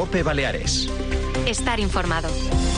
COPE Baleares. Estar informado.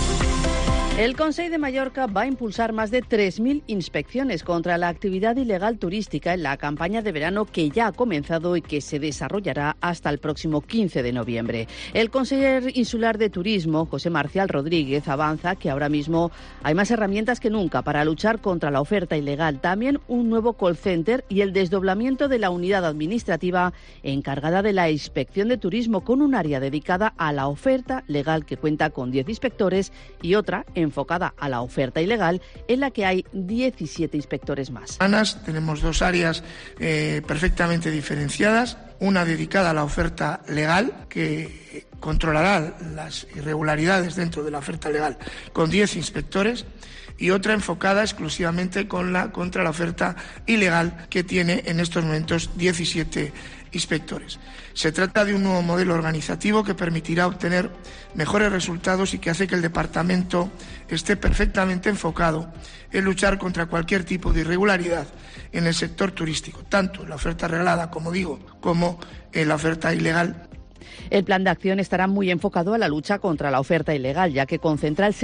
El Consell de Mallorca va a impulsar más de 3.000 inspecciones contra la actividad ilegal turística en la campaña de verano que ya ha comenzado y que se desarrollará hasta el próximo 15 de noviembre. El conseller insular de Turismo, José Marcial Rodríguez, avanza que ahora mismo hay más herramientas que nunca para luchar contra la oferta ilegal. También un nuevo call center y el desdoblamiento de la unidad administrativa encargada de la inspección de turismo, con un área dedicada a la oferta legal que cuenta con 10 inspectores y otra enfocada a la oferta ilegal, en la que hay 17 inspectores más. Tenemos dos áreas perfectamente diferenciadas, una dedicada a la oferta legal, que controlará las irregularidades dentro de la oferta legal con 10 inspectores, y otra enfocada exclusivamente contra la oferta ilegal, que tiene en estos momentos 17 inspectores. Se trata de un nuevo modelo organizativo que permitirá obtener mejores resultados y que hace que el departamento esté perfectamente enfocado en luchar contra cualquier tipo de irregularidad en el sector turístico, tanto en la oferta reglada, como digo, como en la oferta ilegal. El plan de acción estará muy enfocado a la lucha contra la oferta ilegal, ya que concentra el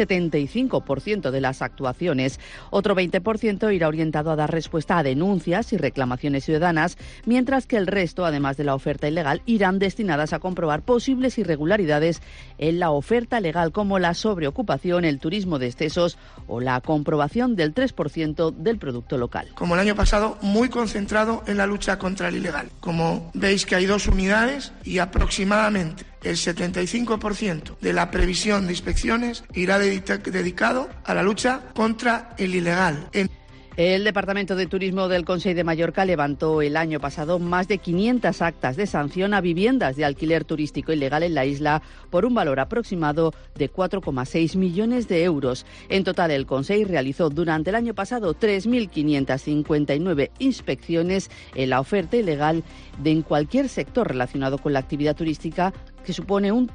75% de las actuaciones. Otro 20% irá orientado a dar respuesta a denuncias y reclamaciones ciudadanas, mientras que el resto, además de la oferta ilegal, irán destinadas a comprobar posibles irregularidades en la oferta legal, como la sobreocupación, el turismo de excesos o la comprobación del 3% del producto local. Como el año pasado, muy concentrado en la lucha contra el ilegal. Como veis que hay dos unidades y aproximadamente el 75% de la previsión de inspecciones irá dedicado a la lucha contra el ilegal. El Departamento de Turismo del Consell de Mallorca levantó el año pasado más de 500 actas de sanción a viviendas de alquiler turístico ilegal en la isla por un valor aproximado de 4,6 millones de euros. En total, el Consell realizó durante el año pasado 3.559 inspecciones en la oferta ilegal en cualquier sector relacionado con la actividad turística, que supone un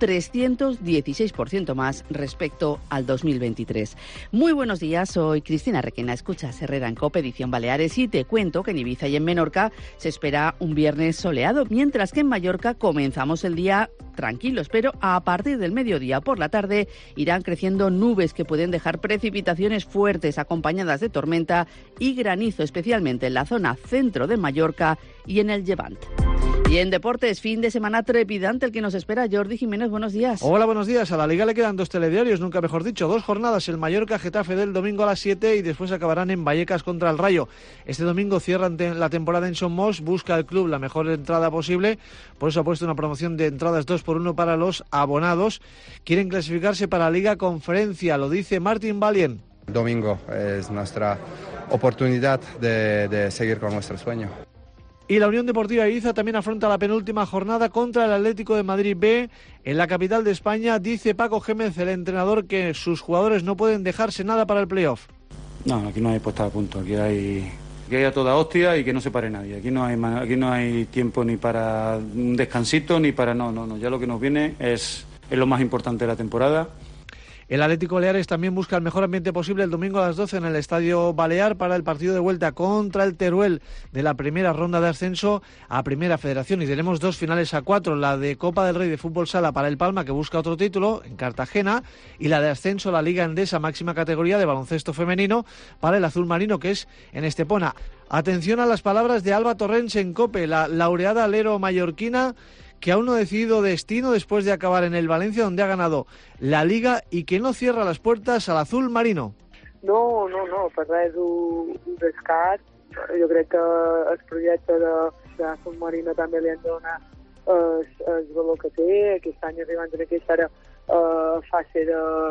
316% más respecto al 2023. Muy buenos días, soy Cristina Requena, escuchas Herrera en COPE, edición Baleares, y te cuento que en Ibiza y en Menorca se espera un viernes soleado, mientras que en Mallorca comenzamos el día tranquilos, pero a partir del mediodía por la tarde irán creciendo nubes que pueden dejar precipitaciones fuertes acompañadas de tormenta y granizo, especialmente en la zona centro de Mallorca y en el Llevant. Y en deportes, fin de semana trepidante el que nos espera. Jordi Jiménez, buenos días. Hola, buenos días. A la Liga le quedan 2 telediarios, nunca mejor dicho. 2 jornadas, el Mallorca-Getafe del domingo a las 7 y después acabarán en Vallecas contra el Rayo. Este domingo cierran la temporada en Somos, busca el club la mejor entrada posible, por eso ha puesto una promoción de entradas 2x1 para los abonados. Quieren clasificarse para la Liga Conferencia, lo dice Martín Valien. Domingo es nuestra oportunidad de seguir con nuestro sueño. Y la Unión Deportiva Ibiza también afronta la penúltima jornada contra el Atlético de Madrid B en la capital de España. Dice Paco Gémez, el entrenador, que sus jugadores no pueden dejarse nada para el playoff. No, aquí no hay puesta a punto, aquí hay que haya toda hostia y que no se pare nadie. Aquí no hay tiempo ni para un descansito ni para no. Ya lo que nos viene es lo más importante de la temporada. El Atlético Baleares también busca el mejor ambiente posible el domingo a las 12 en el Estadio Balear para el partido de vuelta contra el Teruel de la primera ronda de ascenso a Primera Federación. Y tenemos 2 finales a 4, la de Copa del Rey de Fútbol Sala para el Palma, que busca otro título en Cartagena, y la de ascenso a la Liga Endesa máxima categoría de baloncesto femenino para el Azul Marino, que es en Estepona. Atención a las palabras de Alba Torrens en COPE, la laureada alero mallorquina, que aún no ha decidido destino después de acabar en el Valencia, donde ha ganado la Liga, y que no cierra las puertas al Azul Marino. No, per res ho descart. Jo crec que el projecte de l'Azul Marino també li han donat el valor que té. Aquest any arribant en aquesta fase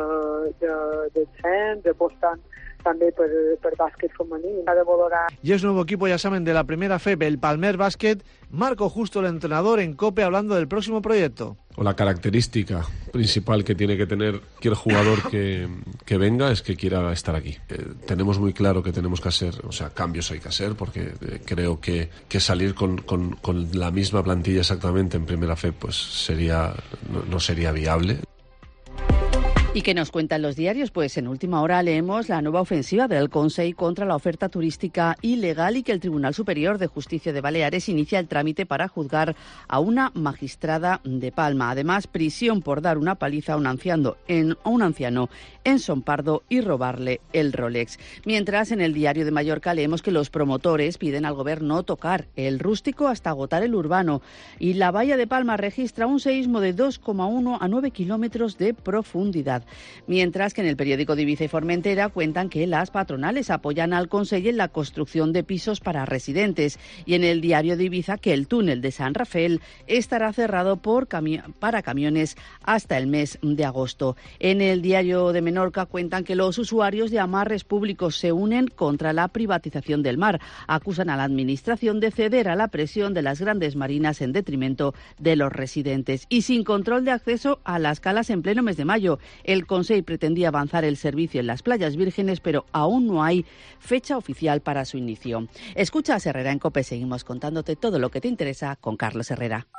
de descens, apostant també per bàsquet femení. Ha de valorar. Y es nuevo equipo, ya saben, de la primera FEB, el Palmer Basket. Marco Justo, el entrenador, en COPE, hablando del próximo proyecto. La característica principal que tiene que tener cualquier jugador que venga es que quiera estar aquí. Tenemos muy claro que tenemos que hacer, cambios hay que hacer, porque creo que salir con la misma plantilla exactamente en primera FEB pues no sería viable. ¿Y qué nos cuentan los diarios? Pues en última hora leemos la nueva ofensiva del Consell contra la oferta turística ilegal y que el Tribunal Superior de Justicia de Baleares inicia el trámite para juzgar a una magistrada de Palma. Además, prisión por dar una paliza a un anciano en Son Pardo y robarle el Rolex. Mientras, en el Diario de Mallorca leemos que los promotores piden al Gobierno no tocar el rústico hasta agotar el urbano. Y la Bahía de Palma registra un seísmo de 2,1 a 9 kilómetros de profundidad. Mientras que en el periódico de Ibiza y Formentera cuentan que las patronales apoyan al Consell en la construcción de pisos para residentes y en el diario de Ibiza que el túnel de San Rafael estará cerrado para camiones hasta el mes de agosto. En el diario de Menorca cuentan que los usuarios de amarres públicos se unen contra la privatización del mar. Acusan a la Administración de ceder a la presión de las grandes marinas en detrimento de los residentes. Y sin control de acceso a las calas en pleno mes de mayo. El Consell pretendía avanzar el servicio en las playas vírgenes, pero aún no hay fecha oficial para su inicio. Escucha a Herrera en COPE. Seguimos contándote todo lo que te interesa con Carlos Herrera.